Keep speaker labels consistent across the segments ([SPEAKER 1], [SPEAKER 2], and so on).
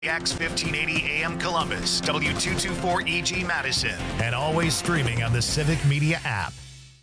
[SPEAKER 1] X 1580 AM Columbus, W224EG Madison, and always streaming on the Civic Media app.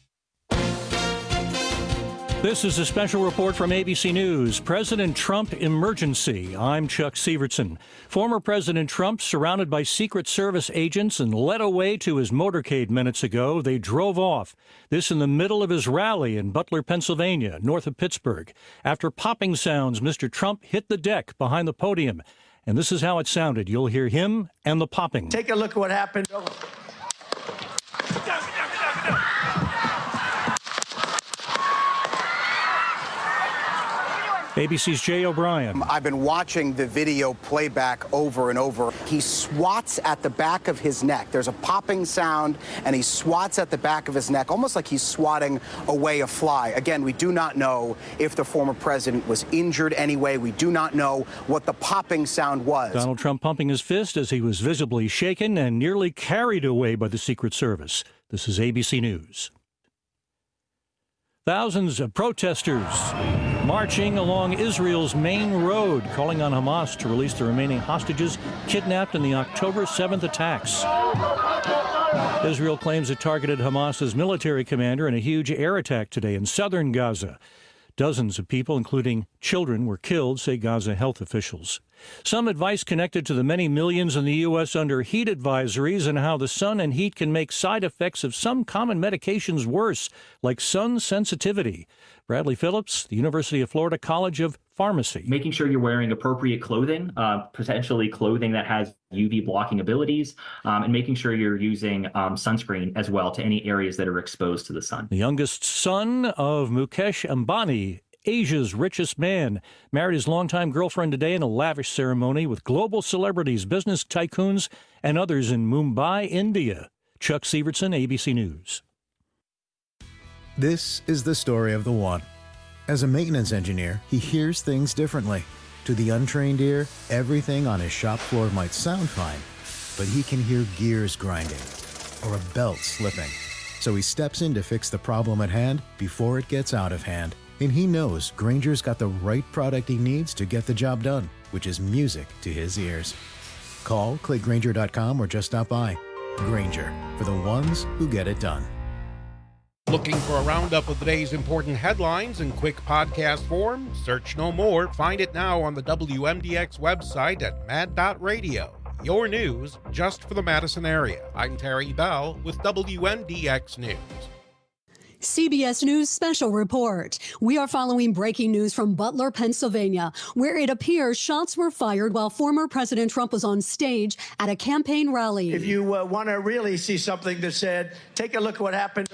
[SPEAKER 2] This is a special report from ABC News. President Trump emergency. I'm Chuck Sievertson. Former President Trump surrounded by Secret Service agents and led away to his motorcade minutes ago. They drove off. This in the middle of his rally in Butler, Pennsylvania, north of Pittsburgh. After popping sounds, Mr. Trump hit the deck behind the podium. And this is how it sounded. You'll hear him and the popping.
[SPEAKER 3] Take a look at what happened.
[SPEAKER 2] ABC's Jay O'Brien.
[SPEAKER 4] I've been watching the video playback over and over. He swats at the back of his neck. There's a popping sound, and he swats at the back of his neck, almost like he's swatting away a fly. Again, we do not know if the former president was injured anyway. We do not know what the popping sound was.
[SPEAKER 2] Donald Trump pumping his fist as he was visibly shaken and nearly carried away by the Secret Service. This is ABC News. Thousands of protesters marching along Israel's main road, calling on Hamas to release the remaining hostages kidnapped in the October 7th attacks. Israel claims it targeted Hamas's military commander in a huge air attack today in southern Gaza. Dozens of people, including children, were killed, say Gaza health officials. Some advice connected to the many millions in the U.S. under heat advisories and how the sun and heat can make side effects of some common medications worse, like sun sensitivity. Bradley Phillips, the University of Florida College of Pharmacy.
[SPEAKER 5] Making sure you're wearing appropriate clothing, potentially clothing that has UV blocking abilities, and making sure you're using sunscreen as well to any areas that are exposed to the sun.
[SPEAKER 2] The youngest son of Mukesh Ambani, Asia's richest man, married his longtime girlfriend today in a lavish ceremony with global celebrities, business tycoons, and others in Mumbai, India. Chuck Sievertson, ABC News.
[SPEAKER 6] This is the story of the one. As a maintenance engineer, he hears things differently. To the untrained ear, everything on his shop floor might sound fine, but he can hear gears grinding or a belt slipping. So he steps in to fix the problem at hand before it gets out of hand. And he knows Grainger's got the right product he needs to get the job done, which is music to his ears. Call, click Grainger.com, or just stop by. Grainger, for the ones who get it done.
[SPEAKER 7] Looking for a roundup of the day's important headlines in quick podcast form? Search no more. Find it now on the WMDX website at mad.radio. Your news just for the Madison area. I'm Terry Bell with WMDX News.
[SPEAKER 8] CBS News Special Report. We are following breaking news from Butler, Pennsylvania, where it appears shots were fired while former President Trump was on stage at a campaign rally.
[SPEAKER 3] If you want to really see something that said, take a look at what happened.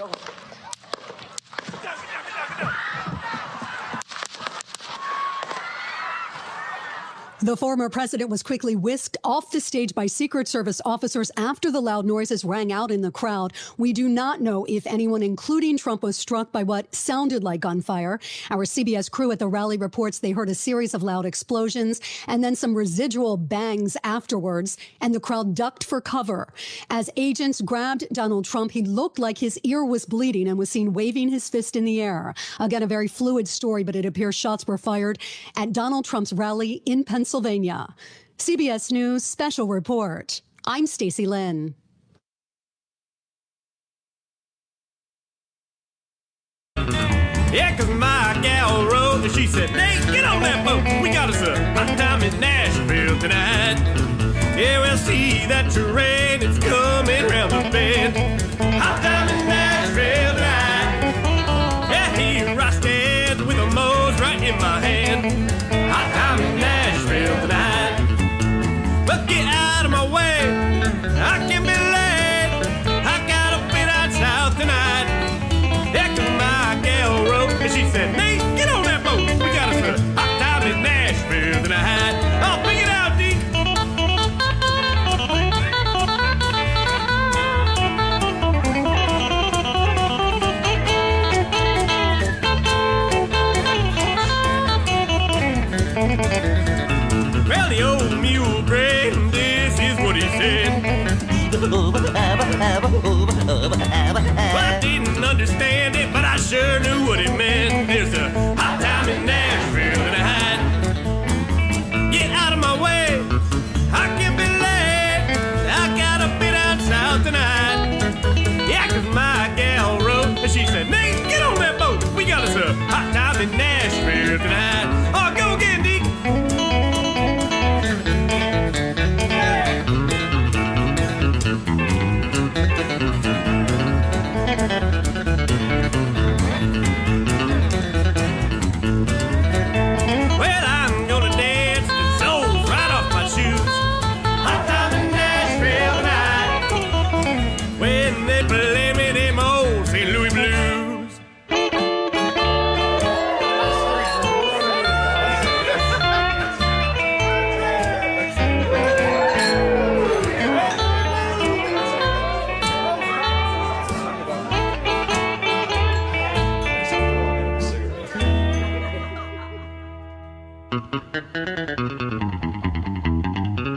[SPEAKER 8] The former president was quickly whisked off the stage by Secret Service officers after the loud noises rang out in the crowd. We do not know if anyone, including Trump, was struck by what sounded like gunfire. Our CBS crew at the rally reports they heard a series of loud explosions and then some residual bangs afterwards, and the crowd ducked for cover. As agents grabbed Donald Trump, he looked like his ear was bleeding and was seen waving his fist in the air. Again, a very fluid story, but it appears shots were fired at Donald Trump's rally in Pennsylvania. CBS News Special Report. I'm Stacey Lynn.
[SPEAKER 9] Yeah, 'cause my gal wrote and she said, Nate, get on that boat. We got us a hot time in Nashville tonight. Yeah, we'll see that terrain. It's coming round the bend. Hot time in Nashville tonight. Yeah, he rusted with a Moe's right in my hand. Hot time in Nashville tonight. But get out of my way. I can be late. I gotta be out south tonight. Yeah, 'cause my gal wrote and she said, Nate, get on that boat. We got us a hot time in Nashville tonight. Oh, pick it out, D. Well, the old mule grain, this is what he said. Well, I didn't understand it, but I sure knew what it meant. There's a hot time in Nashville tonight. Get out of my way.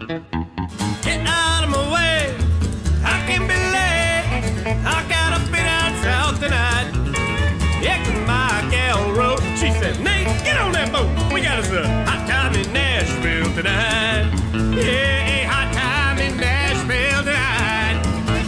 [SPEAKER 9] Get out of my way, I can be late. I got a bit out south tonight. Yeah, 'cause my gal wrote, she said, Nate, get on that boat. We got us a hot time in Nashville tonight. Yeah, a hot time in Nashville tonight.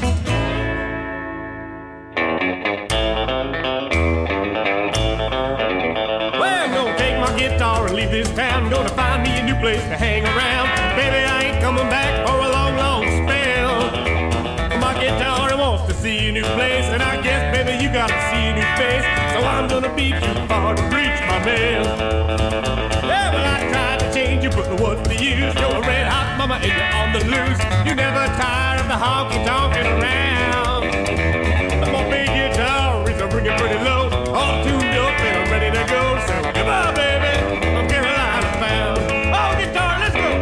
[SPEAKER 9] Well, I'm gonna take my guitar and leave this town. I'm gonna find me a new place to hang around. Baby, I ain't coming back for a long, long spell. My guitar wants to see a new place, and I guess, baby, you gotta see a new face. So I'm gonna be too far to reach my mail. Yeah, well, I tried to change you, but what's the use? You're a red hot mama and you're on the loose. You never tire of the honky-tonking around. My big guitar is a ringing pretty low, all tuned up and I'm ready to go. So goodbye, baby, I'm Carolina bound. Oh, guitar, let's go.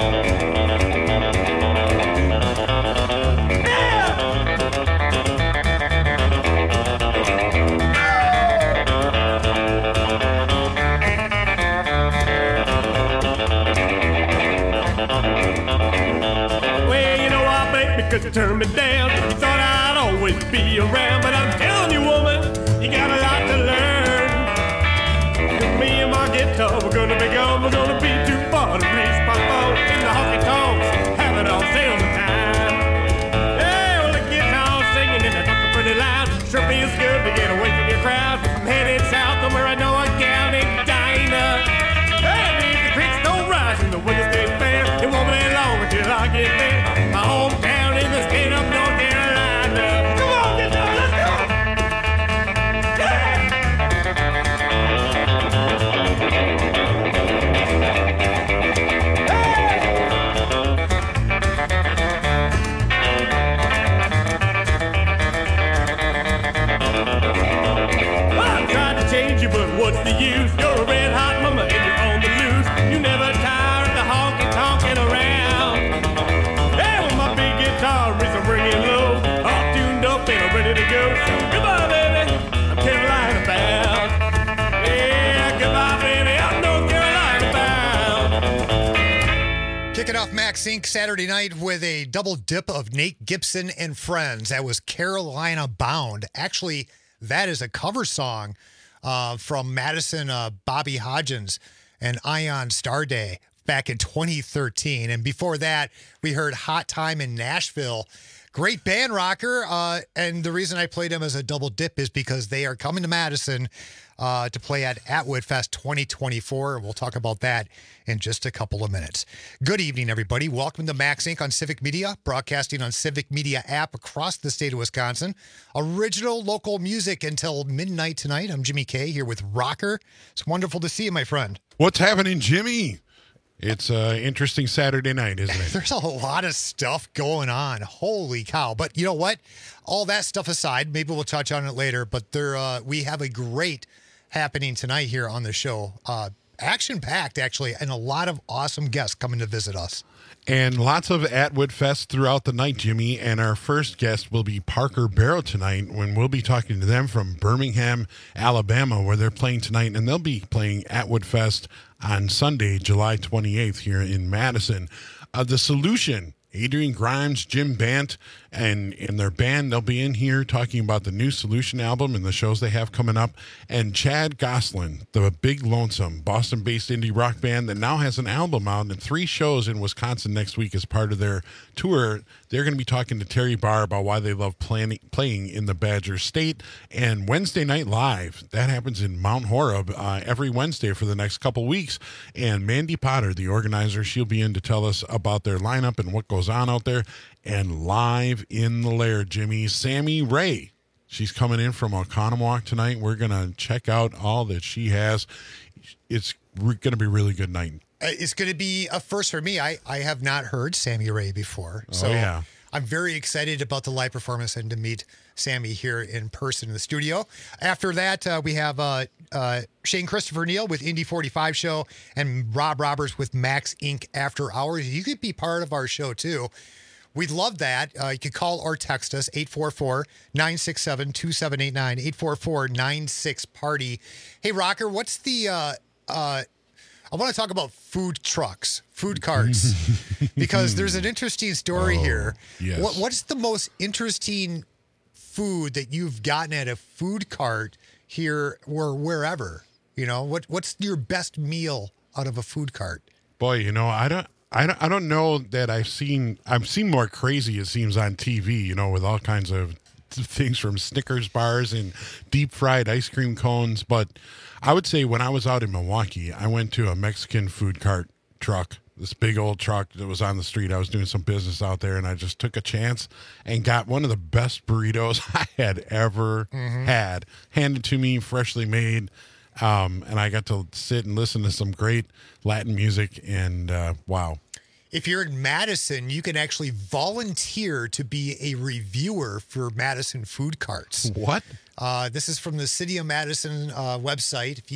[SPEAKER 9] Well, you know I bet because you turned me down. You thought I'd always be around, but I'm telling you, woman, you got a lot to learn. Me and my guitar, we're gonna be gone. We're gonna be too far to reach my phone in the honky tonks, having all sales of time. Yeah, well, the guitar singing and the talking pretty loud. Sure feels good to get away from your crowd. I'm headed south somewhere I know a gal named Dinah. And if the creeks don't rise and the weather stays fair, it won't be long until I get there. My hometown in the state of North Carolina. Come on, guitar, let's go! I'm trying to change you, but what's the use? You're a red hot mama and you're on the loose. You never tire of the honky-tonking around. Yeah, well, my big guitar is a ringing low, all tuned up and I'm ready to go. So goodbye, baby, I'm Carolina bound. Yeah, goodbye, baby, I'm North Carolina bound.
[SPEAKER 10] Kicking off Max Inc. Saturday night with a double dip of Nate Gibson and Friends. That was Carolina Bound. Actually, that is a cover song from Madison Bobby Hodgins and Ion Starday back in 2013. And before that, we heard Hot Time in Nashville. Great band, Rocker. And the reason I played them as a double dip is because they are coming to Madison to play at Atwood Fest 2024. We'll talk about that in just a couple of minutes. Good evening, everybody. Welcome to Max Inc. on Civic Media, broadcasting on Civic Media app across the state of Wisconsin. Original local music until midnight tonight. I'm Jimmy K here with Rocker. It's wonderful to see you, my friend.
[SPEAKER 7] What's happening, Jimmy? It's an interesting Saturday night, isn't it?
[SPEAKER 10] There's a lot of stuff going on. Holy cow. But you know what? All that stuff aside, maybe we'll touch on it later, but we have a great happening tonight here on the show. Action-packed, actually, and a lot of awesome guests coming to visit us.
[SPEAKER 7] And lots of Atwood Fest throughout the night, Jimmy. And our first guest will be Parker Barrow tonight, when we'll be talking to them from Birmingham, Alabama, where they're playing tonight. And they'll be playing Atwood Fest on Sunday, July 28th here in Madison. The Solution, Adrian Grimes, Jim Bant, and their band, they'll be in here talking about the new Solution album and the shows they have coming up. And Chad Goslin, the Big Lonesome, Boston-based indie rock band that now has an album out and 3 shows in Wisconsin next week as part of their tour. They're going to be talking to Terry Barr about why they love playing in the Badger State. And Wednesday Night Live, that happens in Mount Horeb every Wednesday for the next couple weeks. And Mandy Potter, the organizer, she'll be in to tell us about their lineup and what goes on out there. And live in the lair, Jimmy, Sammy Ray. She's coming in from Oconomowoc tonight. We're going to check out all that she has. It's going to be a really good night.
[SPEAKER 10] It's going to be a first for me. I have not heard Sammy Ray before. So
[SPEAKER 7] yeah.
[SPEAKER 10] I'm very excited about the live performance and to meet Sammy here in person in the studio. After that, we have Shane Christopher Neal with Indy 45 Show and Rob Roberts with Max Inc. After Hours. You could be part of our show, too. We'd love that. You could call or text us, 844-967-2789, 844-96-PARTY. Hey, Rocker, what's the... I want to talk about food trucks, food carts, because there's an interesting story here.
[SPEAKER 11] Yes.
[SPEAKER 10] What's the most interesting food that you've gotten at a food cart here or wherever? You know, what's your best meal out of a food cart?
[SPEAKER 11] Boy, you know, I don't know that I've seen more crazy, it seems, on TV, you know, with all kinds of things from Snickers bars and deep fried ice cream cones. But I would say when I was out in Milwaukee, I went to a Mexican food cart truck, this big old truck that was on the street. I was doing some business out there, and I just took a chance and got one of the best burritos I had ever had, handed to me, freshly made. And I got to sit and listen to some great Latin music, and wow.
[SPEAKER 10] If you're in Madison, you can actually volunteer to be a reviewer for Madison food carts.
[SPEAKER 11] What?
[SPEAKER 10] This is from the City of Madison website. If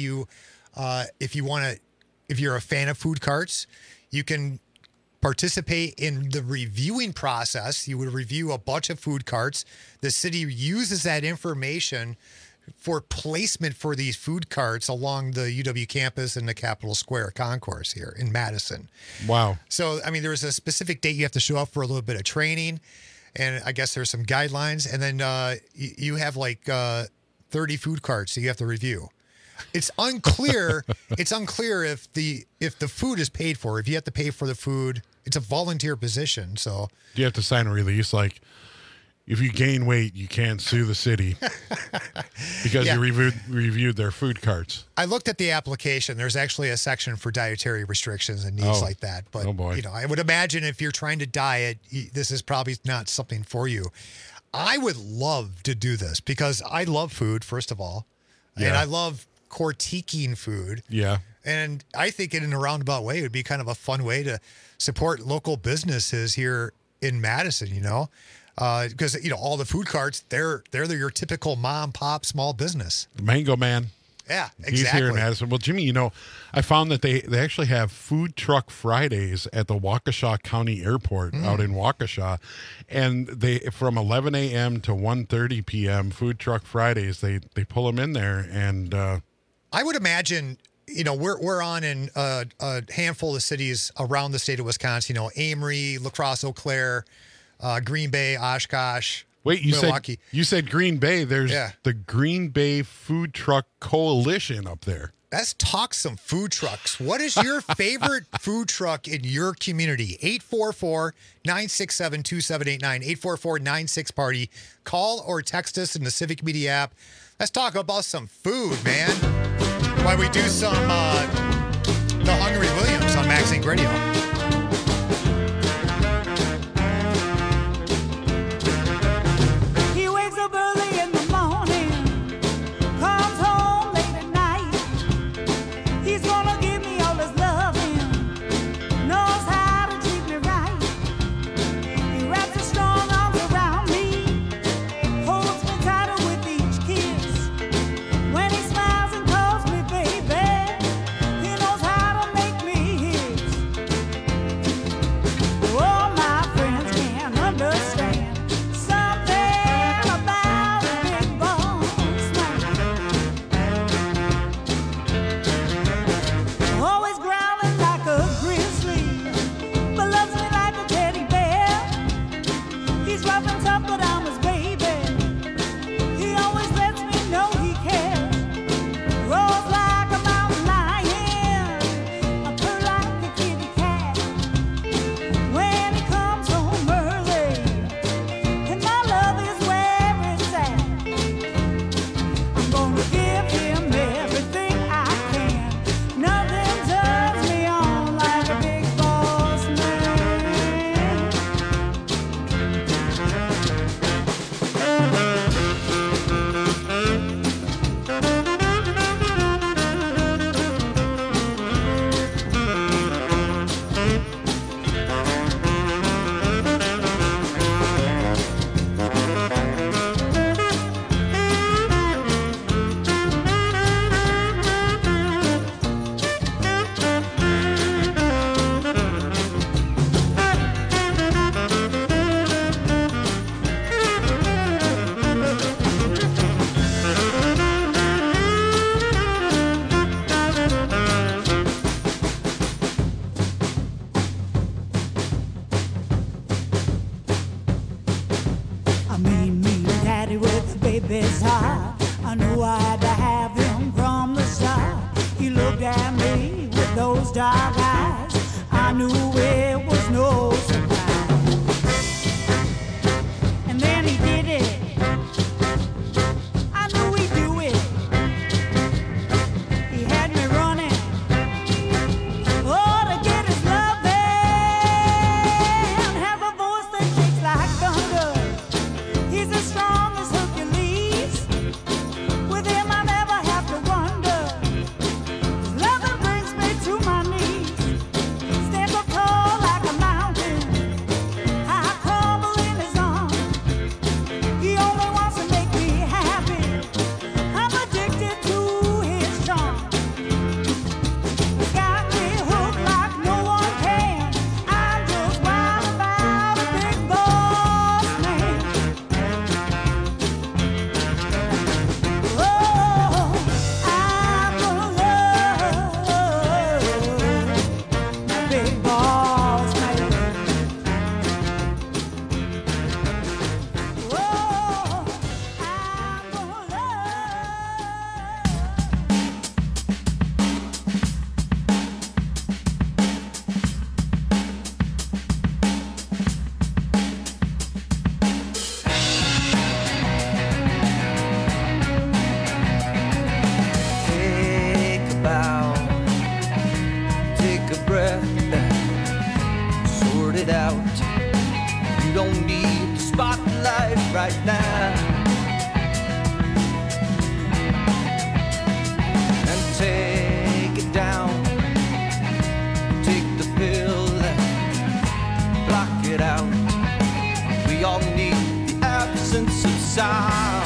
[SPEAKER 10] you're a fan of food carts, you can participate in the reviewing process. You would review a bunch of food carts. The city uses that information for placement for these food carts along the UW campus and the Capitol Square concourse here in Madison.
[SPEAKER 11] Wow.
[SPEAKER 10] So, I mean, there's a specific date you have to show up for a little bit of training, and I guess there's some guidelines, and then you have like 30 food carts that you have to review. It's unclear. It's unclear if the food is paid for. If you have to pay for the food, it's a volunteer position. So
[SPEAKER 11] Do you have to sign a release like, if you gain weight, you can't sue the city because you reviewed their food carts?
[SPEAKER 10] I looked at the application. There's actually a section for dietary restrictions and needs like that. But you know, I would imagine if you're trying to diet, this is probably not something for you. I would love to do this because I love food, first of all, and I love critiquing food.
[SPEAKER 11] Yeah.
[SPEAKER 10] And I think in a roundabout way, it would be kind of a fun way to support local businesses here in Madison, you know? Because, you know, all the food carts, they're your typical mom, pop, small business.
[SPEAKER 11] Mango Man.
[SPEAKER 10] Yeah, exactly.
[SPEAKER 11] He's here in Madison. Well, Jimmy, you know, I found that they actually have Food Truck Fridays at the Waukesha County Airport out in Waukesha. And they, from 11 a.m. to 1:30 p.m., Food Truck Fridays, they pull them in there. And
[SPEAKER 10] I would imagine, you know, we're on in a handful of cities around the state of Wisconsin, you know, Amory, La Crosse, Eau Claire, Green Bay, Oshkosh,
[SPEAKER 11] wait,
[SPEAKER 10] Milwaukee.
[SPEAKER 11] You said Green Bay. There's the Green Bay Food Truck Coalition up there.
[SPEAKER 10] Let's talk some food trucks. What is your favorite food truck in your community? 844-967-2789, 844-96-PARTY. Call or text us in the Civic Media app. Let's talk about some food, man. While we do some The Hungry Williams on Max Inc. Radio.
[SPEAKER 12] baby's heart. I knew I had to have him from the start. He looked at me with those dark eyes. I knew it was no surprise. And then he did it. I knew he'd do it. He had me running, oh, to get his loving. Have a voice that shakes like thunder. He's as strong as Hercules. With him I never have to wonder. His loving brings me to my knees. Stands up tall like a mountain. I crumble in his arms. He only wants to make me happy. I'm addicted to his charm. He's got me hooked like no one can. I'm just wild about a big boss man. Oh, I'm gonna love my big boss man. Oh, I'm gonna
[SPEAKER 13] Take a bow, take a breath, sort it out. You don't need the spotlight right now. And take it down, take the pill, block it out. We all need the absence of sound.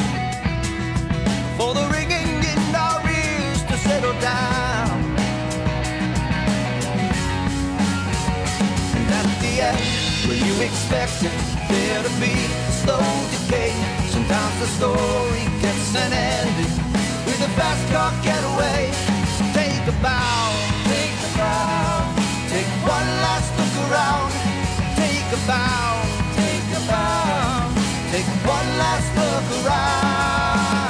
[SPEAKER 13] For the ringing in our ears to settle down. And at the end, where you expected there to be a slow decay, sometimes the story gets an ending with a fast car getaway. Take a bow, take a bow, take one last look around. Take a bow, take a bow, take one last look around.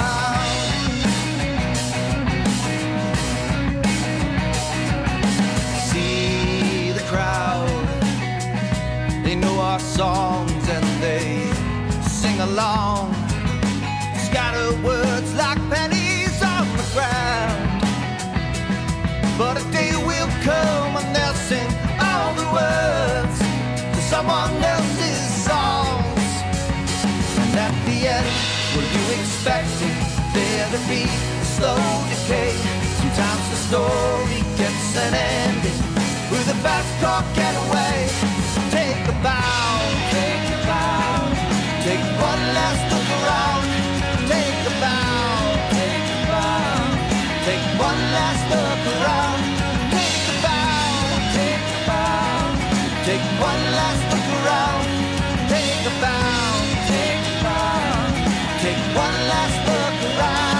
[SPEAKER 13] See the crowd, they know our songs and they sing along. Scatter words like pennies on the ground. But a day will come when they'll sing all the words to someone else's songs. And at the end, were you expecting there to be a slow decay? Sometimes the story gets an ending with a fast car getaway. Take a bow, take a bow, take one last look around. Take a bow, take a bow, take one last look around. Take a bow, take a bow, take one last look around. Take a bow, take a bow, take one last look around.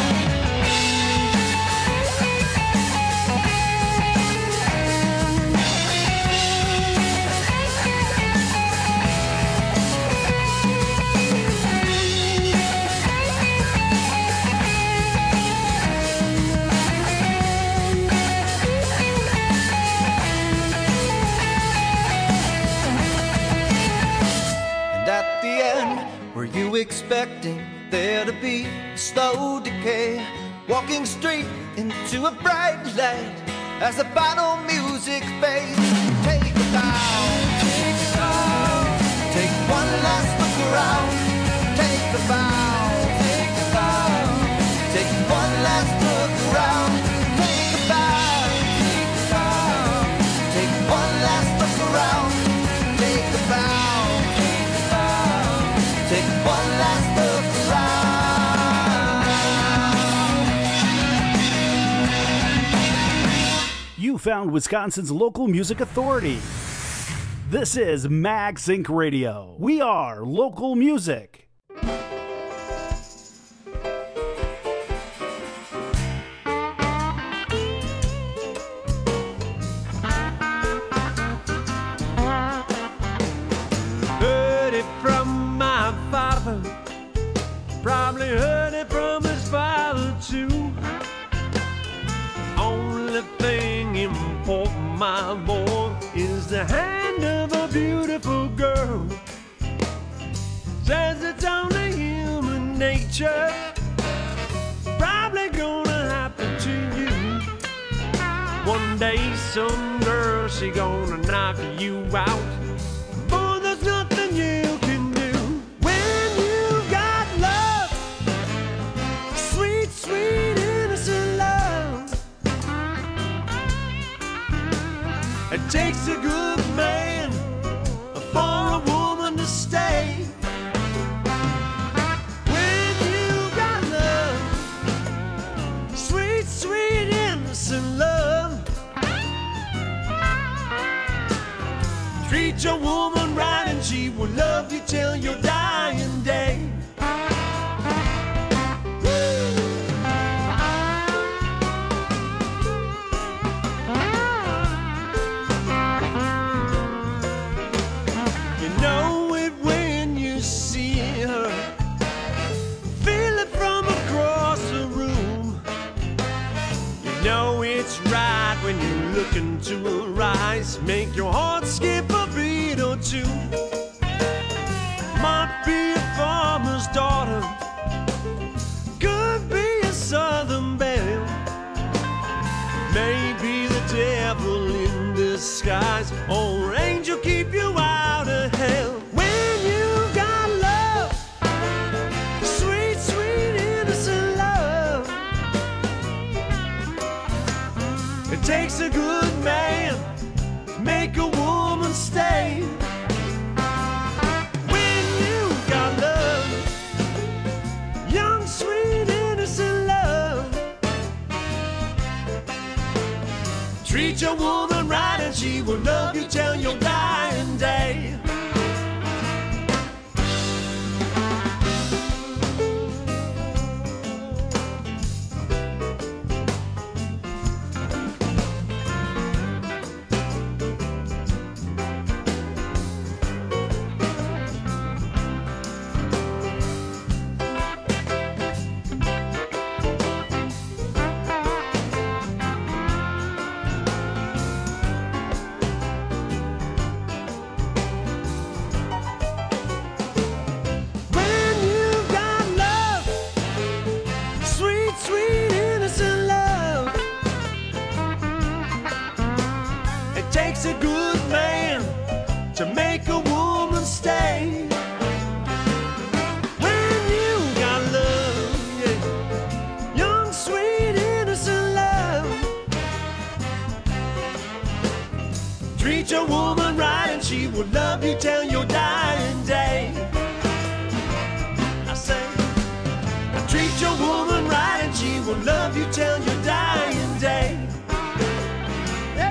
[SPEAKER 13] At the end, were you expecting there to be a slow decay? Walking straight into a bright light as the final music fades. Take a bow, take a bow, take one last look around. Take a bow, take a bow, take one last look around. Take a bow, take a bow, take one last look around. Take a bow. Take one last look around.
[SPEAKER 14] You found Wisconsin's local music authority. This is Mag Sync Radio. We are local music.
[SPEAKER 9] my boy is the hand of a beautiful girl. Says it's only human nature, probably gonna happen to you. One day some girl, she gonna knock you out. Boy, there's nothing you can do when you got love, sweet, sweet, innocent love. It takes a good man for a woman to stay. When you got love, sweet, sweet, innocent love. Treat your woman right and she will love you till your dying day. You know it when you see her, feel it from across the room. You know it's right when you look into her eyes, make your heart skip a beat or two. Might be a farmer's daughter, could be a southern belle, maybe the devil in disguise, or angel keep you out of hell. When you got love, sweet, sweet, innocent love. It takes a good man to make a woman stay. When you got love, young, sweet, innocent love. Treat your woman right and she will love you till your dying day. When you got love, sweet, sweet, innocent love. It takes a good man to make a woman stay. When you got love, yeah, young, sweet, innocent love. Treat your woman right and she will love you till your dying day. I say, treat your woman right and she will love you till your dying day. Yep.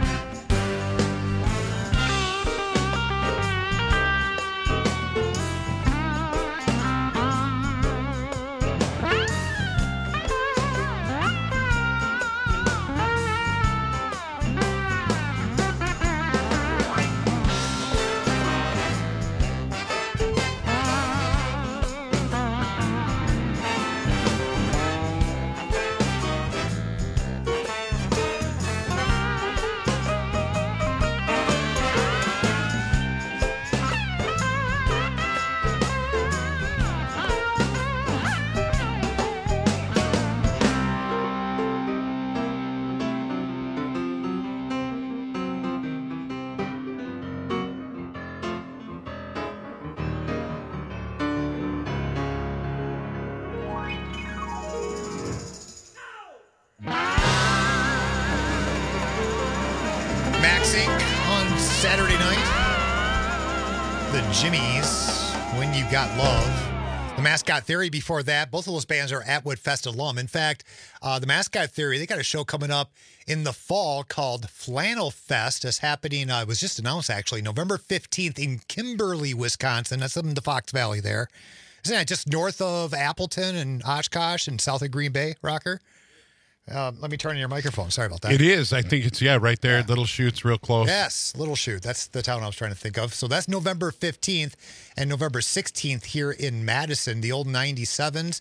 [SPEAKER 10] Max Inc. on Saturday night. The Jimmies, When You Got Love. The Mascot Theory before that. Both of those bands are Atwood Fest alum. In fact, the Mascot Theory, they got a show coming up in the fall called Flannel Fest. It's happening, it was just announced actually, November 15th in Kimberly, Wisconsin. That's up in the Fox Valley there. Isn't that just north of Appleton and Oshkosh and south of Green Bay, Rocker? Let me turn on your microphone. Sorry about that.
[SPEAKER 11] It is. I think it's, right there. Yeah. Little Chute's real close.
[SPEAKER 10] Yes, Little Chute. That's the town I was trying to think of. So that's November 15th and November 16th here in Madison, the old 97s.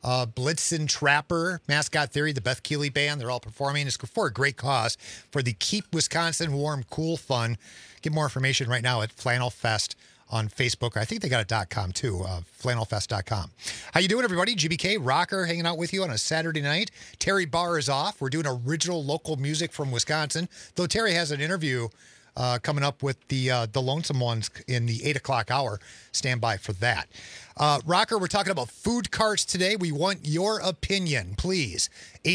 [SPEAKER 10] Blitzen Trapper, Mascot Theory, the Beth Keeley Band. They're all performing. It's for a great cause for the Keep Wisconsin Warm Cool Fund. Get more information right now at Flannel Fest on Facebook. I think they got a .com too, flannelfest.com. How you doing, everybody? GBK, Rocker, hanging out with you on a Saturday night. Terry Barr is off. We're doing original local music from Wisconsin, though Terry has an interview coming up with the Lonesome Ones in the 8 o'clock hour. Stand by for that. Rocker, we're talking about food carts today. We want your opinion, please.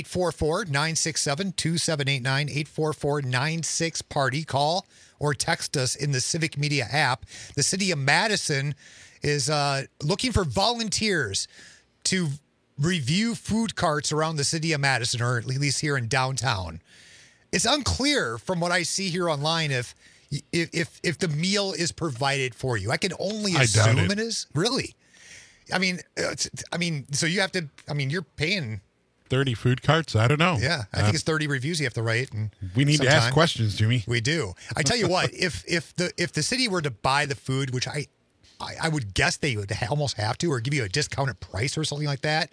[SPEAKER 10] 844-967-2789, 844-96-PARTY. Call or text us in the Civic Media app. The city of Madison is looking for volunteers to review food carts around the city of Madison, or at least here in downtown. It's unclear from what I see here online if the meal is provided for you. I can only assume it is. Really? I mean, so you have to. I mean, you're paying
[SPEAKER 11] 30 food carts. I don't know.
[SPEAKER 10] Yeah, I think it's 30 reviews you have to write. And
[SPEAKER 11] we need to ask questions, Jimmy.
[SPEAKER 10] We do. I tell you what, if the city were to buy the food, which I would guess they would almost have to, or give you a discounted price or something like that.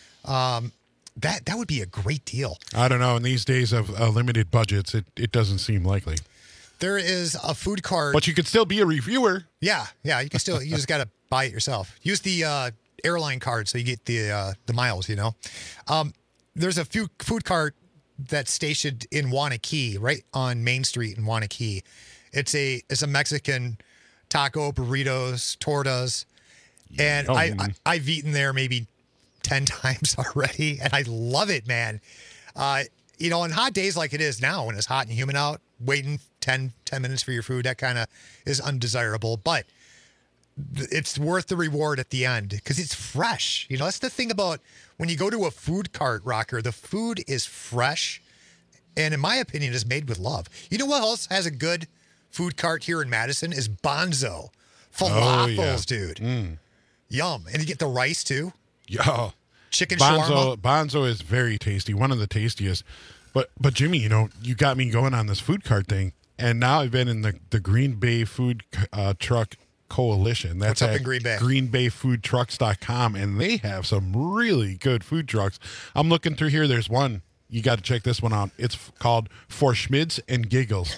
[SPEAKER 10] That would be a great deal.
[SPEAKER 11] I don't know. In these days of limited budgets, it doesn't seem likely.
[SPEAKER 10] There is a food cart.
[SPEAKER 11] But you could still be a reviewer.
[SPEAKER 10] Yeah. You can still. You just got to buy it yourself. Use the airline card so you get the miles, you know. There's a food cart that's stationed in Waunakee, right on Main Street in Waunakee. It's a Mexican taco, burritos, tortas. And I've eaten there maybe 10 times already, and I love it, man. You know, on hot days like it is now, when it's hot and humid out, waiting 10 minutes for your food, that kind of is undesirable, but it's worth the reward at the end because it's fresh. You know, that's the thing about when you go to a food cart, Rocker, the food is fresh, and in my opinion, is made with love. You know what else has a good food cart here in Madison is Bonzo. Falafels, dude. Yum. And you get the rice, too.
[SPEAKER 11] Yeah.
[SPEAKER 10] Chicken shawarma.
[SPEAKER 11] Bonzo is very tasty, one of the tastiest. But Jimmy, you know, you got me going on this food cart thing, and now I've been in the Green Bay Food Truck Coalition. That's
[SPEAKER 10] What's up in Green Bay?
[SPEAKER 11] greenbayfoodtrucks.com, and they have some really good food trucks. I'm looking through here. There's one. You got to check this one out. It's called For Schmids and Giggles.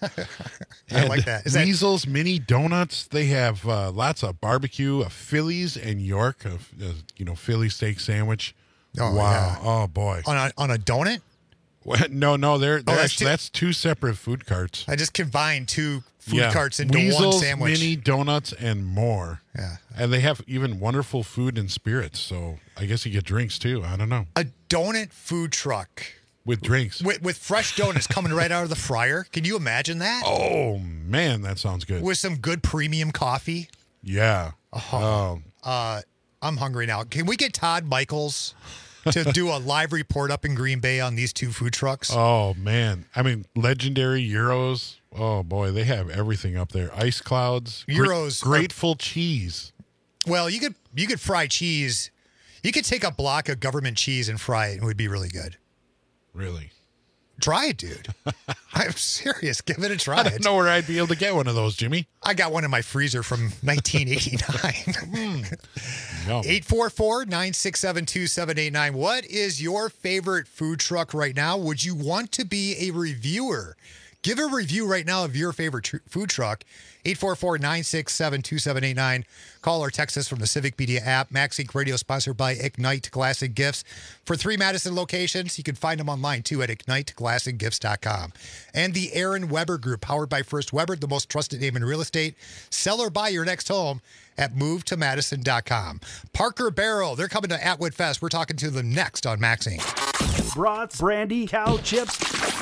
[SPEAKER 10] I like that.
[SPEAKER 11] Weasel's Mini Donuts. They have lots of barbecue, a Phillies and York, Philly steak sandwich.
[SPEAKER 10] Oh,
[SPEAKER 11] wow.
[SPEAKER 10] Yeah.
[SPEAKER 11] Oh, boy.
[SPEAKER 10] On a donut?
[SPEAKER 11] No, they're actually, that's two separate food carts.
[SPEAKER 10] I just combined two food carts into
[SPEAKER 11] Weasel's
[SPEAKER 10] one sandwich.
[SPEAKER 11] Mini Donuts and more.
[SPEAKER 10] Yeah.
[SPEAKER 11] And they have even wonderful food and spirits. So I guess you get drinks too. I don't know.
[SPEAKER 10] A donut food truck.
[SPEAKER 11] With drinks.
[SPEAKER 10] With fresh donuts coming right out of the fryer. Can you imagine that?
[SPEAKER 11] Oh, man, that sounds good.
[SPEAKER 10] With some good premium coffee.
[SPEAKER 11] Yeah.
[SPEAKER 10] I'm hungry now. Can we get Todd Michaels to do a live report up in Green Bay on these two food trucks?
[SPEAKER 11] Oh, man. I mean, legendary Euros. Oh, boy, they have everything up there. Ice Clouds.
[SPEAKER 10] Euros.
[SPEAKER 11] Grateful cheese.
[SPEAKER 10] Well, you could fry cheese. You could take a block of government cheese and fry it, and it would be really good.
[SPEAKER 11] Really?
[SPEAKER 10] Try it, dude. I'm serious. Give it a try.
[SPEAKER 11] I don't know where I'd be able to get one of those, Jimmy.
[SPEAKER 10] I got one in my freezer from 1989. 844-967-2789. What is your favorite food truck right now? Would you want to be a reviewer? Give a review right now of your favorite food truck. 844-967-2789. Call or text us from the Civic Media app. Max Inc. Radio sponsored by Ignite Classic Gifts. For 3 Madison locations, you can find them online too at IgniteClassicGifts.com. And the Aaron Weber Group, powered by First Weber, the most trusted name in real estate. Sell or buy your next home at MoveToMadison.com. Parker Barrel, they're coming to Atwood Fest. We're talking to them next on Max Inc.
[SPEAKER 14] Brats, brandy, cow chips,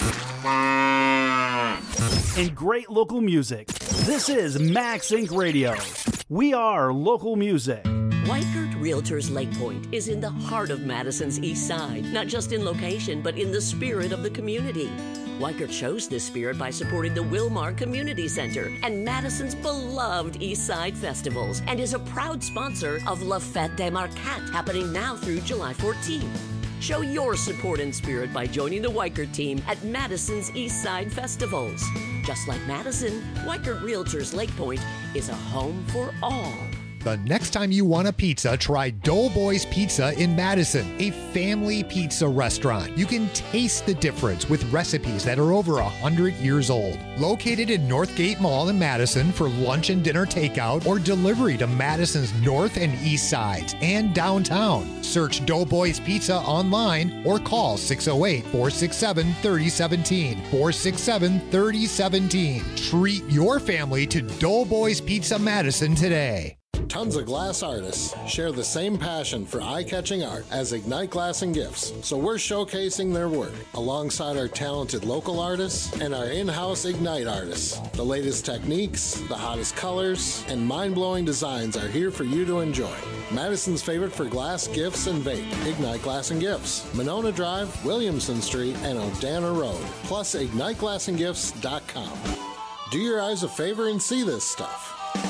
[SPEAKER 14] and great local music. This is Max Inc. Radio. We are local music.
[SPEAKER 15] Weichert Realtors Lake Point is in the heart of Madison's East Side, not just in location, but in the spirit of the community. Weichert shows this spirit by supporting the Wilmar Community Center and Madison's beloved East Side festivals, and is a proud sponsor of La Fête des Marquettes, happening now through July 14th. Show your support and spirit by joining the Weichert team at Madison's East Side festivals. Just like Madison, Weichert Realtors Lake Point is a home for all.
[SPEAKER 10] The next time you want a pizza, try Doughboys Pizza in Madison, a family pizza restaurant. You can taste the difference with recipes that are over 100 years old. Located in Northgate Mall in Madison for lunch and dinner takeout or delivery to Madison's north and east sides and downtown. Search Doughboys Pizza online or call 608-467-3017. 467-3017. Treat your family to Doughboys Pizza Madison today.
[SPEAKER 16] Tons of glass artists share the same passion for eye-catching art as Ignite Glass and Gifts, so we're showcasing their work alongside our talented local artists and our in-house Ignite artists. The latest techniques, the hottest colors, and mind-blowing designs are here for you to enjoy. Madison's favorite for glass, gifts, and vape, Ignite Glass and Gifts, Monona Drive, Williamson Street, and O'Dana Road, plus IgniteGlassandGifts.com. Do your eyes a favor and see this stuff.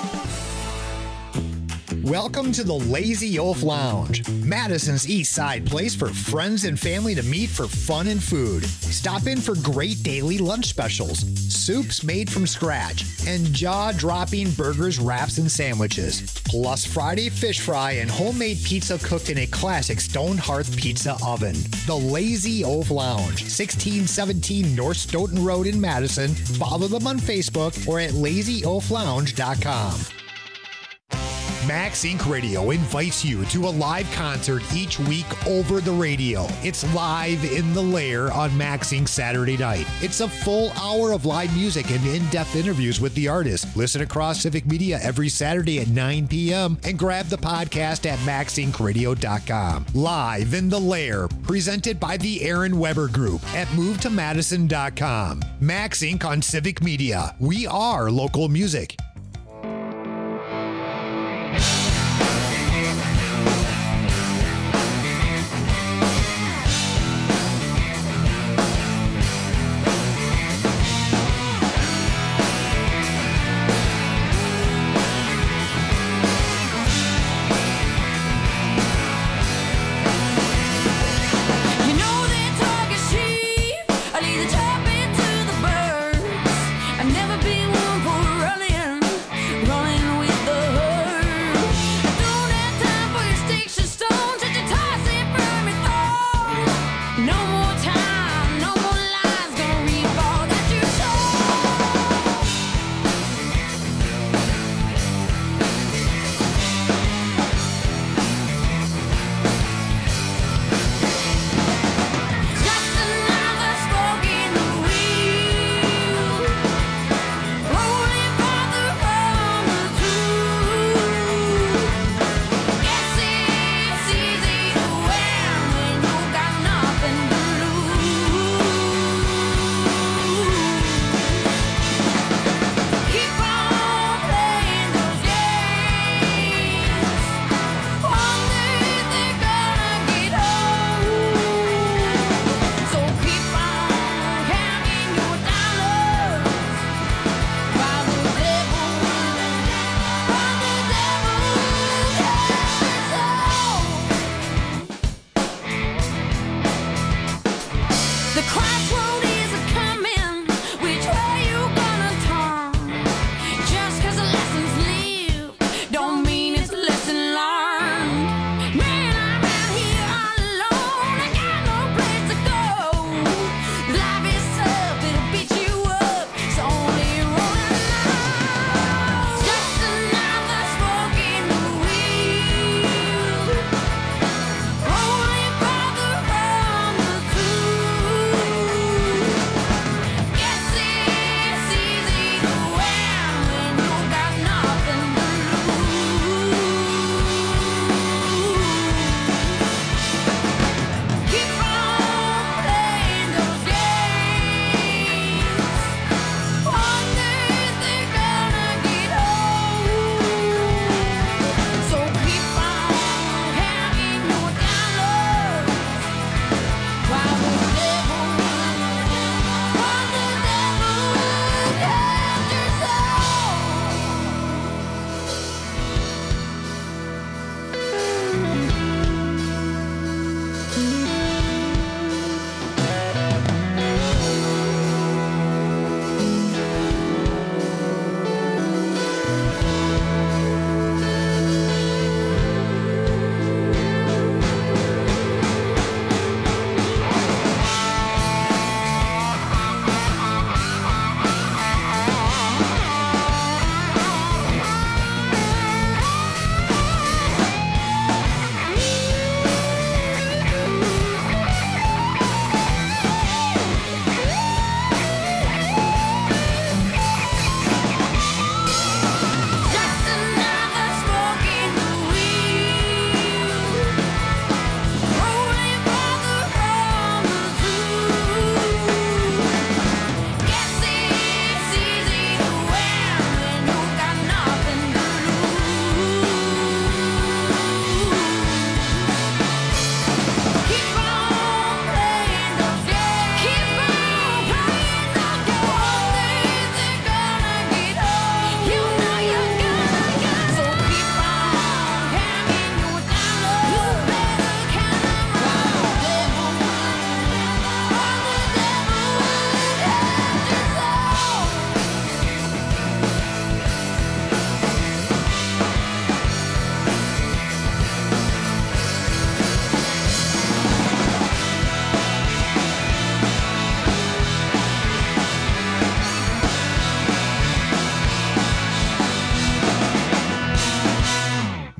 [SPEAKER 10] Welcome to the Lazy Oaf Lounge, Madison's East Side place for friends and family to meet for fun and food. Stop in for great daily lunch specials, soups made from scratch, and jaw-dropping burgers, wraps, and sandwiches. Plus Friday fish fry and homemade pizza cooked in a classic stone hearth pizza oven. The Lazy Oaf Lounge, 1617 North Stoughton Road in Madison. Follow them on Facebook or at lazyoaflounge.com. Max Inc. Radio invites you to a live concert each week over the radio. It's Live in the Lair on Max Inc. Saturday night. It's a full hour of live music and in-depth interviews with the artists. Listen across Civic Media every Saturday at 9 p.m. and grab the podcast at maxincradio.com. Live in the Lair, presented by the Aaron Weber Group at movetomadison.com. Max Inc. on Civic Media. We are local music.
[SPEAKER 12] I've never been one for running.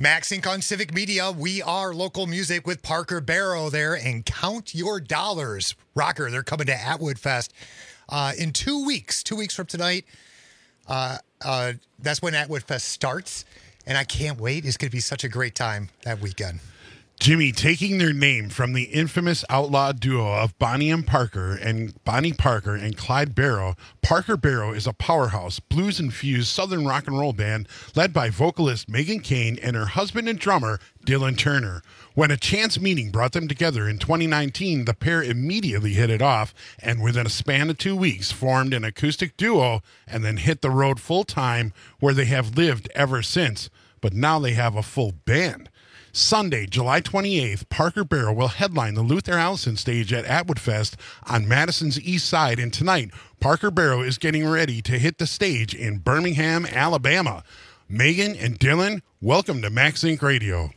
[SPEAKER 10] Max Inc. on Civic Media. We are local music with Parker Barrow there, and count your dollars. Rocker, they're coming to Atwood Fest in 2 weeks. 2 weeks from tonight. That's when Atwood Fest starts, and I can't wait. It's going to be such a great time that weekend.
[SPEAKER 11] Jimmy, taking their name from the infamous outlaw duo of Bonnie Parker and Clyde Barrow, Parker Barrow is a powerhouse, blues-infused Southern rock and roll band led by vocalist Megan Kane and her husband and drummer, Dylan Turner. When a chance meeting brought them together in 2019, the pair immediately hit it off and within a span of 2 weeks formed an acoustic duo and then hit the road full-time, where they have lived ever since. But now they have a full band. Sunday, July 28th, Parker Barrow will headline the Luther Allison stage at Atwood Fest on Madison's East Side. And tonight, Parker Barrow is getting ready to hit the stage in Birmingham, Alabama. Megan and Dylan, welcome to Max Inc. Radio.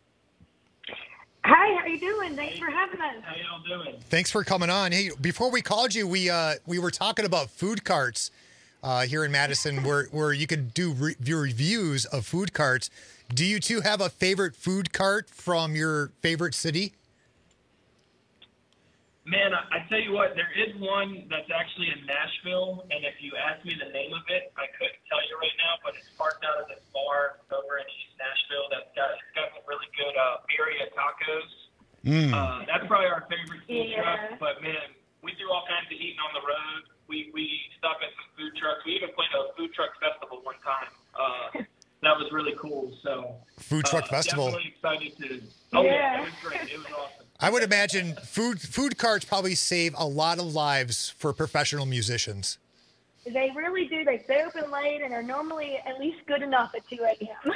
[SPEAKER 17] Hi, how you doing? Thanks for having us.
[SPEAKER 9] How y'all doing?
[SPEAKER 10] Thanks for coming on. Hey, before we called you, we were talking about food carts here in Madison, where you could do reviews of food carts. Do you two have a favorite food cart from your favorite city?
[SPEAKER 9] Man, I tell you what, there is one that's actually in Nashville, and if you ask me the name of it, I couldn't tell you right now, but it's parked out of this bar over in East Nashville it's got some really good birria tacos. That's probably our favorite food truck, but man, we do all kinds of eating on the road. We stop at some food trucks. We even played a food truck festival one time. That was really cool. So
[SPEAKER 10] Food Truck Festival.
[SPEAKER 9] Definitely excited to. Oh yeah, it was great. It was awesome.
[SPEAKER 10] I would imagine food carts probably save a lot of lives for professional musicians.
[SPEAKER 17] They really do. They stay open late and are normally at least good enough at 2 a.m.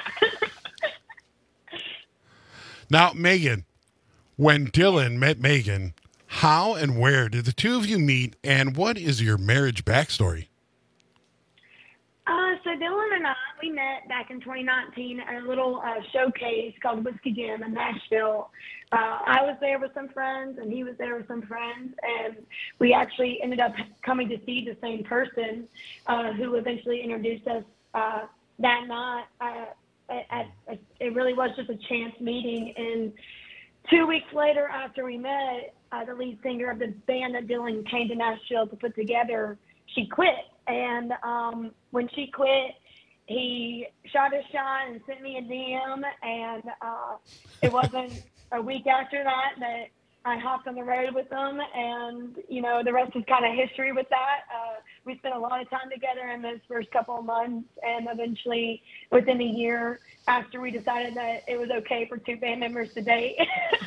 [SPEAKER 11] Now, Megan, when Dylan met Megan, how and where did the two of you meet, and what is your marriage backstory?
[SPEAKER 17] So Dylan and I, we met back in 2019 at a little showcase called Whiskey Jam in Nashville. I was there with some friends, and he was there with some friends, and we actually ended up coming to see the same person who eventually introduced us that night. It really was just a chance meeting, and 2 weeks later after we met, the lead singer of the band that Dylan came to Nashville to put together, she quit. And when she quit, he shot his shot and sent me a DM. And it wasn't a week after that I hopped on the road with him. And, you know, the rest is kind of history with that. We spent a lot of time together in those first couple of months. And eventually, within a year after we decided that it was okay for two band members to date,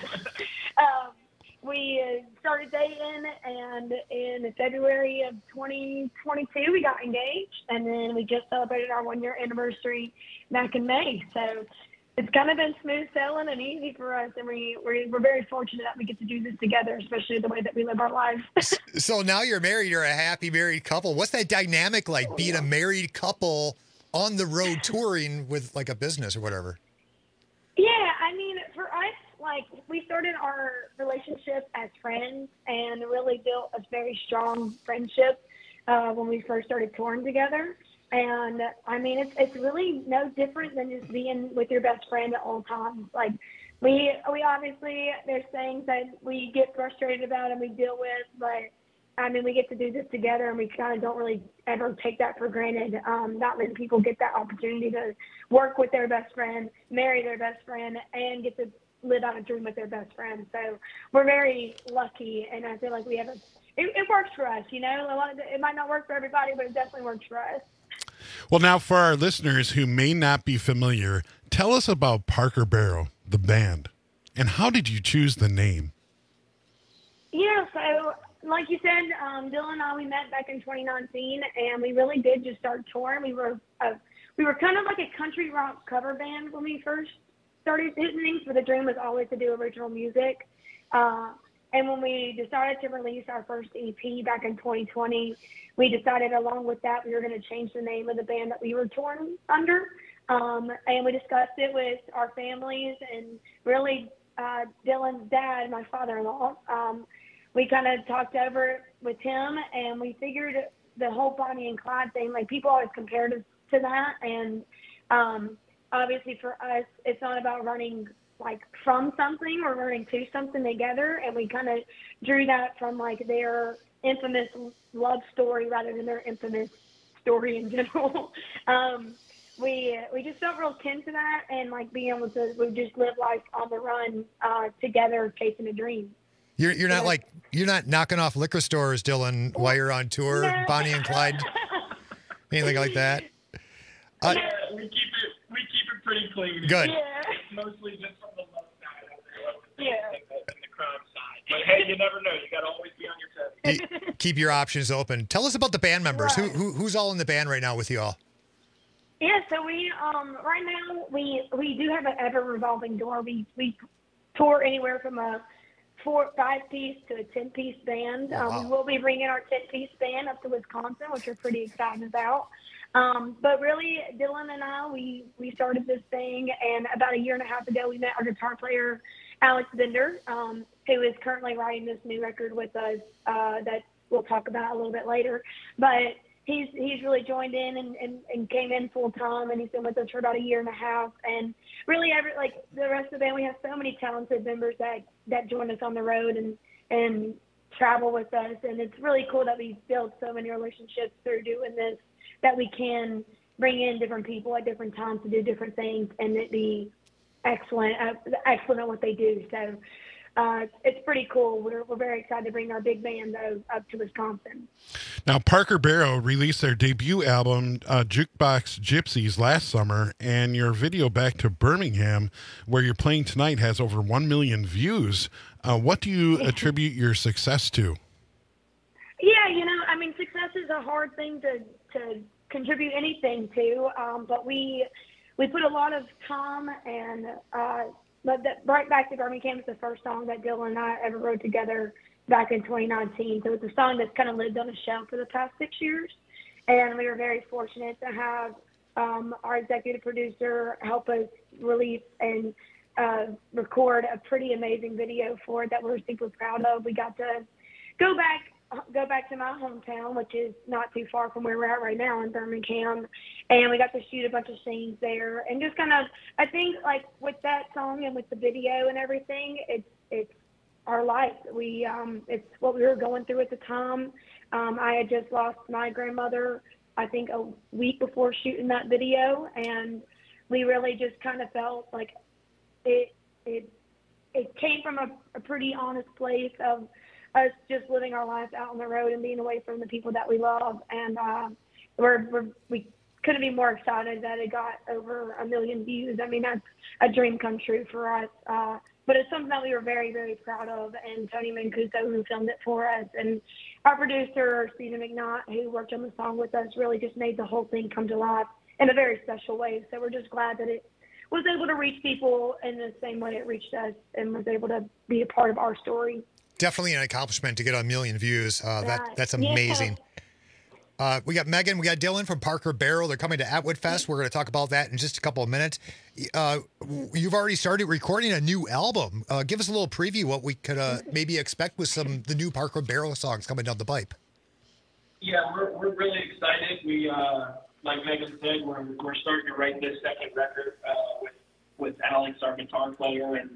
[SPEAKER 17] we started dating, and in February of 2022, we got engaged, and then we just celebrated our 1-year anniversary back in May. So it's kind of been smooth sailing and easy for us, and we're very fortunate that we get to do this together, especially the way that we live our lives.
[SPEAKER 10] So now you're married, you're a happy married couple. What's that dynamic like, being a married couple on the road touring with like a business or whatever?
[SPEAKER 17] Yeah, I mean, for us, like, we started our relationship as friends and really built a very strong friendship when we first started touring together. And I mean, it's really no different than just being with your best friend at all times. Like, we obviously, there's things that we get frustrated about and we deal with, but I mean, we get to do this together, and we kind of don't really ever take that for granted. Not many people get that opportunity to work with their best friend, marry their best friend, and get to live out a dream with their best friend. So we're very lucky, and I feel like we have it works for us, you know. It might not work for everybody, but it definitely works for us.
[SPEAKER 11] Well, now for our listeners who may not be familiar, tell us about Parker Barrow, the band, and how did you choose the name?
[SPEAKER 17] Yeah, so like you said, Dylan and I, we met back in 2019, and we really did just start touring. We were kind of like a country rock cover band when we first started hitting things, but the dream was always to do original music. And when we decided to release our first EP back in 2020, we decided along with that we were going to change the name of the band that we were touring under. And we discussed it with our families, and really Dylan's dad, my father-in-law. We kind of talked over it with him, and we figured the whole Bonnie and Clyde thing, like, people always compared us to that. And obviously for us, it's not about running like from something or running to something together. And we kind of drew that from like their infamous love story rather than their infamous story in general. We just felt real kin to that, and like being able to, we just live life on the run together, chasing a dream.
[SPEAKER 10] You're not knocking off liquor stores, Dylan, while you're on tour,
[SPEAKER 17] No.
[SPEAKER 10] Bonnie and Clyde, anything like that.
[SPEAKER 18] Yeah, we keep it pretty clean.
[SPEAKER 10] Good.
[SPEAKER 18] It's mostly just from the love side of it,
[SPEAKER 17] Yeah.
[SPEAKER 18] and the crime side. But hey, you never know. You got to always be on your toes.
[SPEAKER 10] Keep your options open. Tell us about the band members. Who's all in the band right now with you all?
[SPEAKER 17] Yeah, so we right now we do have an ever revolving door. We tour anywhere from a 5-piece to a 10-piece band.
[SPEAKER 10] Wow.
[SPEAKER 17] We will be bringing our 10-piece band up to Wisconsin, which we're pretty excited about. But really, Dylan and I, we started this thing, and about a year and a half ago, we met our guitar player, Alex Bender, who is currently writing this new record with us that we'll talk about a little bit later. But he's really joined in and came in full time, and he's been with us for about a year and a half. And really, like the rest of the band, we have so many talented members that join us on the road and travel with us. And it's really cool that we've built so many relationships through doing this, that we can bring in different people at different times to do different things and it be excellent at what they do. So it's pretty cool. We're very excited to bring our big band up to Wisconsin.
[SPEAKER 11] Now, Parker Barrow released their debut album, Jukebox Gypsies, last summer, and your video Back to Birmingham, where you're playing tonight, has over 1 million views. What do you attribute your success to?
[SPEAKER 17] Yeah, I mean, success is a hard thing to contribute anything to, but we put a lot of time and but right Back to Birmingham is the first song that Dylan and I ever wrote together back in 2019. So it's a song that's kind of lived on the shelf for the past 6 years, and we were very fortunate to have our executive producer help us release and record a pretty amazing video for it that we're super proud of. We got to go back to my hometown, which is not too far from where we're at right now in Birmingham, and we got to shoot a bunch of scenes there. And just kind of, I think, like with that song and with the video and everything, it's our life. It's what we were going through at the time. I had just lost my grandmother, I think, a week before shooting that video, and we really just kind of felt like it came from a pretty honest place of us just living our lives out on the road and being away from the people that we love. And we couldn't be more excited that it got over 1 million views. I mean, that's a dream come true for us. But it's something that we were very, very proud of. And Tony Mancuso, who filmed it for us, and our producer, Stephen McNaught, who worked on the song with us, really just made the whole thing come to life in a very special way. So we're just glad that it was able to reach people in the same way it reached us and was able to be a part of our story.
[SPEAKER 10] Definitely an accomplishment to get 1 million views. That's amazing. Yeah. We got Megan, we got Dylan from Parker Barrow. They're coming to Atwood Fest. We're going to talk about that in just a couple of minutes. You've already started recording a new album. Give us a little preview what we could maybe expect with the new Parker Barrow songs coming down the pipe.
[SPEAKER 18] Yeah, we're really excited. We, like Megan said, we're starting to write this second record with Alex, our guitar player, and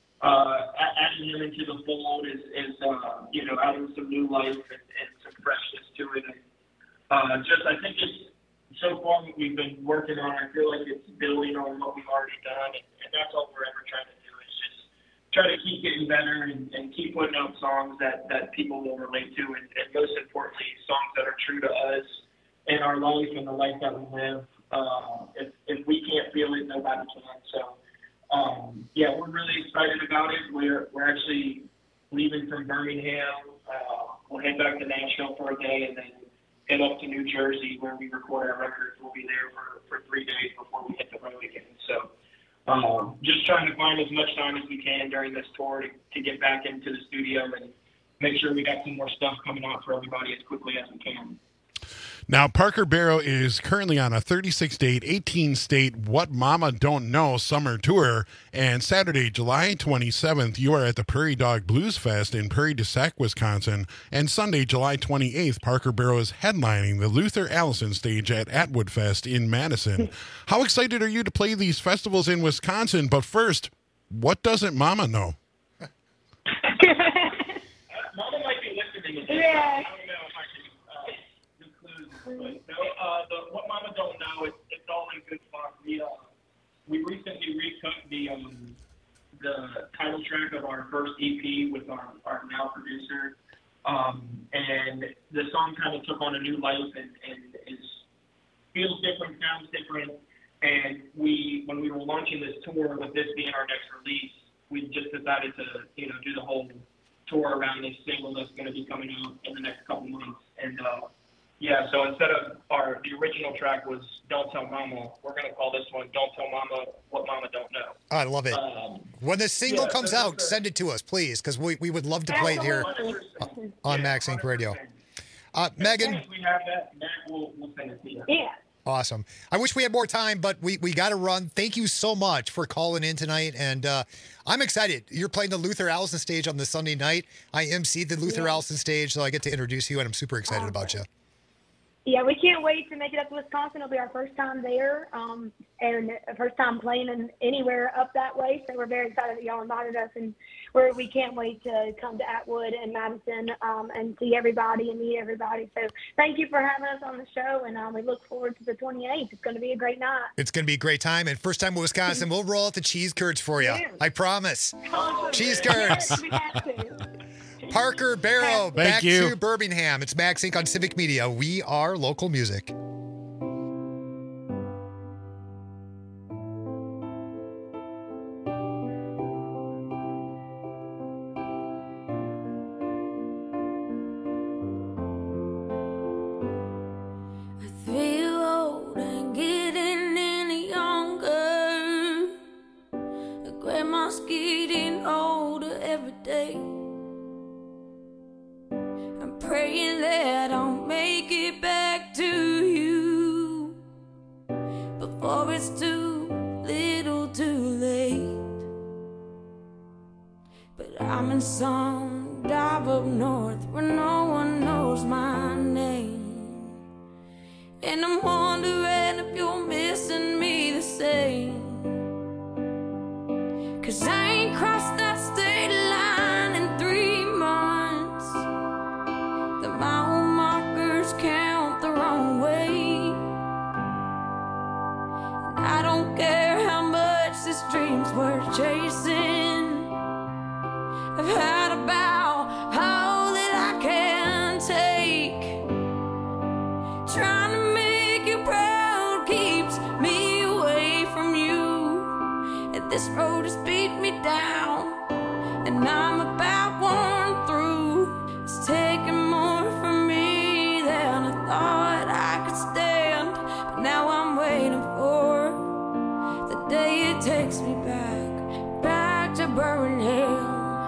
[SPEAKER 18] adding him into the fold is adding some new life and some freshness to it. And I think it's so far what we've been working on. I feel like it's building on what we've already done, and that's all we're ever trying to do is just try to keep getting better and keep putting out songs that people will relate to, and most importantly, songs that are true to us and our life and the life that we live. If we can't feel it, nobody can. So. We're really excited about it. We're actually leaving from Birmingham. We'll head back to Nashville for a day and then head up to New Jersey where we record our records. We'll be there for 3 days before we hit the road again. So just trying to find as much time as we can during this tour to get back into the studio and make sure we got some more stuff coming out for everybody as quickly as we can.
[SPEAKER 11] Now, Parker Barrow is currently on a 36-date, 18-state What Mama Don't Know summer tour. And Saturday, July 27th, you are at the Prairie Dog Blues Fest in Prairie du Sac, Wisconsin. And Sunday, July 28th, Parker Barrow is headlining the Luther Allison stage at Atwood Fest in Madison. How excited are you to play these festivals in Wisconsin? But first, what doesn't Mama know?
[SPEAKER 18] Mama might be listening.
[SPEAKER 17] Yeah.
[SPEAKER 18] I don't know if I can include, but no, what Mama Don't Know, it's all in good fun. We recently recooked the title track of our first EP with our now producer, and the song kind of took on a new life and feels different, sounds different. And when we were launching this tour, with this being our next release, we just decided to do the whole tour around this single that's going to be coming out in the next couple months. And so instead of the original track was Don't Tell Mama, we're going to call this one Don't Tell Mama What Mama Don't Know.
[SPEAKER 10] I love it. When the single comes out, send it to us, please, because we would love to play it here on Max Inc. Radio. Megan.
[SPEAKER 18] As we have that, Matt will send it to you.
[SPEAKER 17] Yeah.
[SPEAKER 10] Awesome. I wish we had more time, but we got to run. Thank you so much for calling in tonight. And I'm excited. You're playing the Luther Allison stage on the Sunday night. I emceed the Luther Allison stage, so I get to introduce you, and I'm super excited about you.
[SPEAKER 17] Yeah, we can't wait to make it up to Wisconsin. It'll be our first time there, and first time playing anywhere up that way. So we're very excited that y'all invited us, and we can't wait to come to Atwood and Madison and see everybody and meet everybody. So thank you for having us on the show, and we look forward to the 28th. It's going to be a great night.
[SPEAKER 10] It's going to be a great time, and first time in Wisconsin, we'll roll out the cheese curds for you. Yeah. I promise.
[SPEAKER 17] Awesome.
[SPEAKER 10] Cheese curds.
[SPEAKER 17] We have to.
[SPEAKER 10] Parker Barrow, back
[SPEAKER 11] you.
[SPEAKER 10] to Birmingham. It's Max Inc. on Civic Media. We are local music.
[SPEAKER 12] I feel old and getting any younger. Grandma's getting older every day. Praying that I'll make it back to you before it's too little too late. But I'm in some dive up north where no one knows my name, and I'm wondering if you're missing me the same. 'Cause I ain't crossed that state line in 3 months. The mile markers count the wrong way, and I don't care how much this dream's worth chasing. I've had about all that I can take. Trying to make you proud keeps me away from you, and this road has beat me down, and I'm about worn through. It's taking more from me than I thought I could stand, but now I'm waiting for the day it takes me back to Birmingham.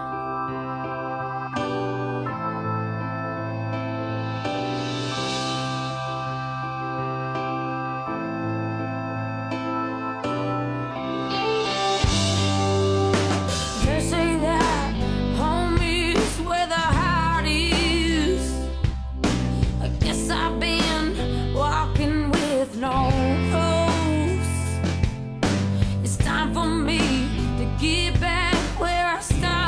[SPEAKER 12] They say that home is where the heart is. I guess I've been walking with no hopes. It's time for me to get back where I started.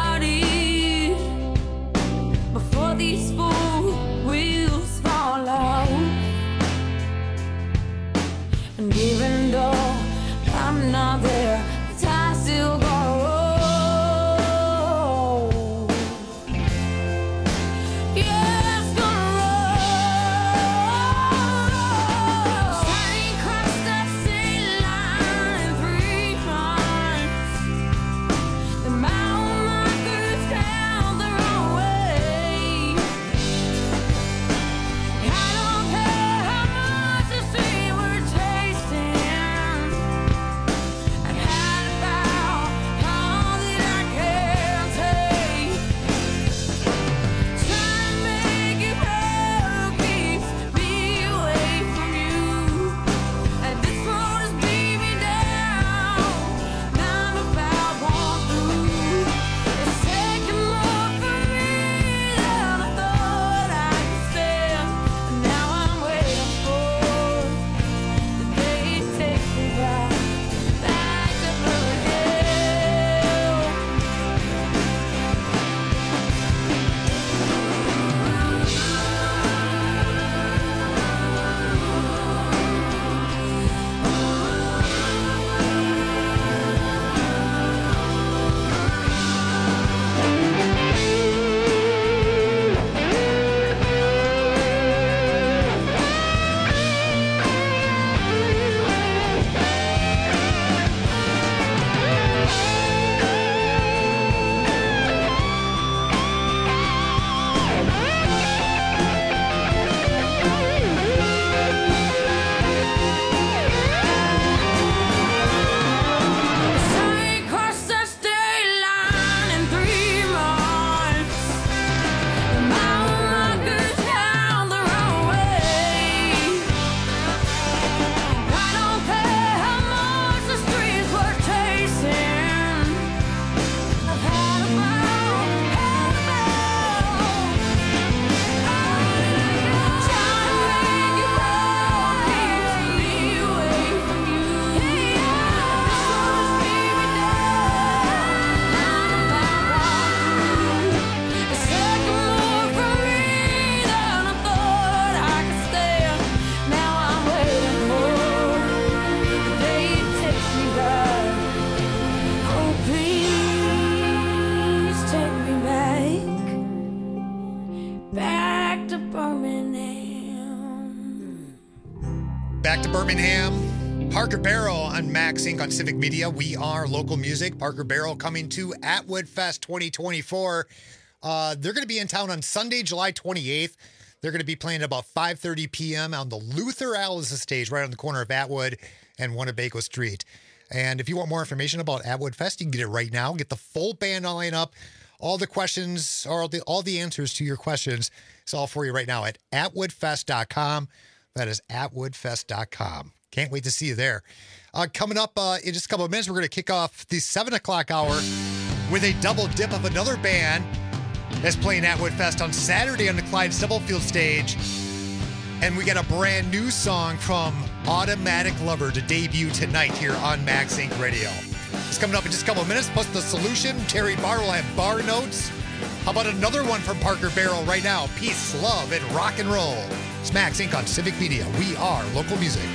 [SPEAKER 10] Birmingham. Parker Barrow on Max Inc. on Civic Media. We are local music. Parker Barrow coming to Atwood Fest 2024. They're going to be in town on Sunday, July 28th. They're going to be playing at about 5:30 p.m. on the Luther Alice stage right on the corner of Atwood and Winnebago Street. And if you want more information about Atwood Fest, you can get it right now. Get the full band lineup, all the questions, or all the answers to your questions. It's all for you right now at atwoodfest.com. That is atwoodfest.com. Can't wait to see you there. Coming up in just a couple of minutes, we're going to kick off the 7 o'clock hour with a double dip of another band that's playing Atwood Fest on Saturday on the Clyde Stubblefield stage. And we got a brand new song from Automatic Lover to debut tonight here on Max Inc. Radio. It's coming up in just a couple of minutes, plus The Solution. Terry Barr will have bar notes. How about another one from Parker Barrow right now? Peace, love, and rock and roll. It's Max Inc. on Civic Media. We are local music.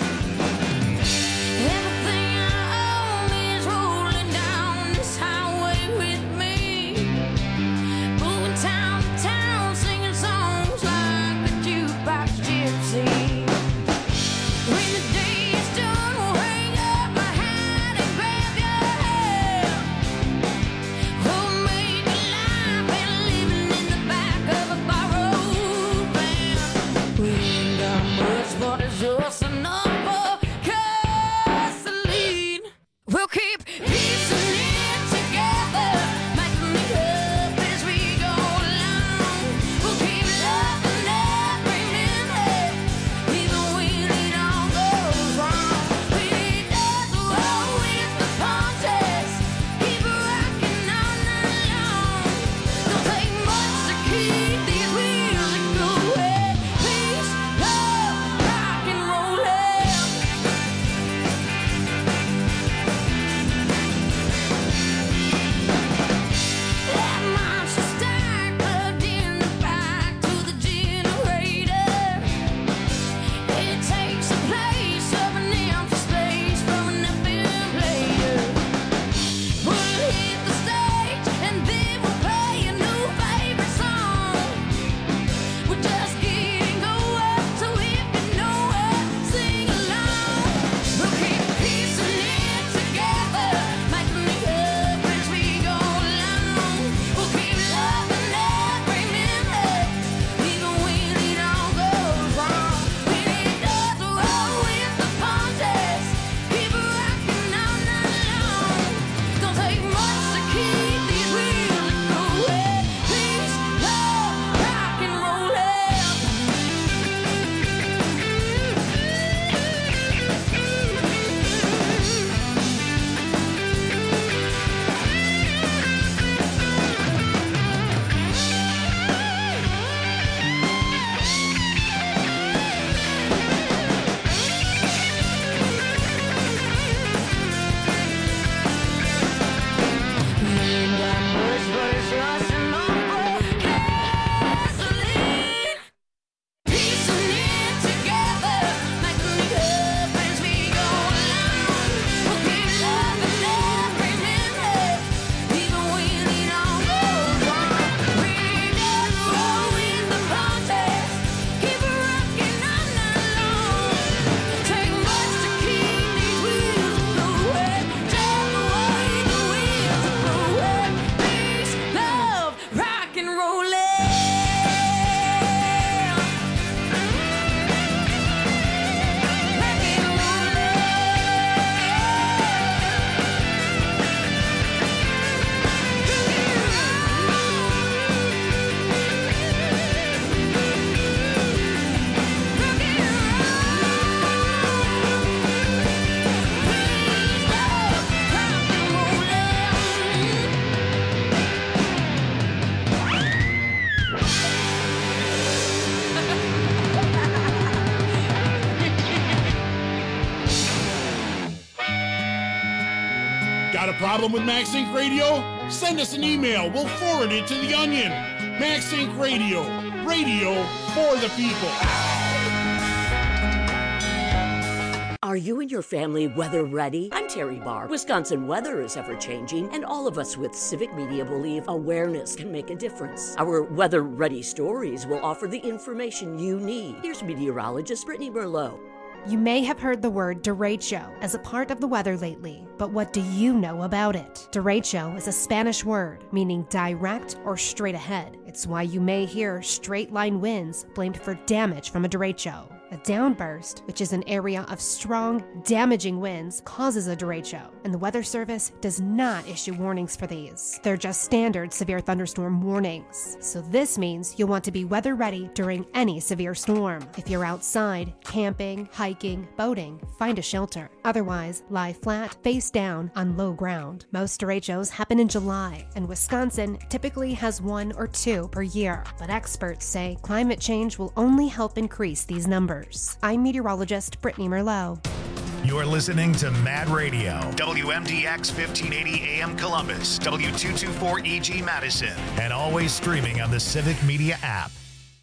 [SPEAKER 19] Got a problem with Max Inc. Radio? Send us an email. We'll forward it to The Onion. Max Inc. Radio. Radio for the people.
[SPEAKER 15] Are you and your family weather ready? I'm Terry Barr. Wisconsin weather is ever-changing, and all of us with Civic Media believe awareness can make a difference. Our weather-ready stories will offer the information you need. Here's meteorologist Brittany Merlot.
[SPEAKER 20] You may have heard the word derecho as a part of the weather lately, but what do you know about it? Derecho is a Spanish word meaning direct or straight ahead. It's why you may hear straight line winds blamed for damage from a derecho. A downburst, which is an area of strong, damaging winds, causes a derecho, and the Weather Service does not issue warnings for these. They're just standard severe thunderstorm warnings. So this means you'll want to be weather ready during any severe storm. If you're outside, camping, hiking, boating, find a shelter. Otherwise, lie flat, face down, on low ground. Most derechos happen in July, and Wisconsin typically has 1 or 2 per year. But experts say climate change will only help increase these numbers. I'm meteorologist Brittany Merlot.
[SPEAKER 1] You're listening to Mad Radio, WMDX 1580 AM Columbus, W224 EG Madison, and always streaming on the Civic Media app.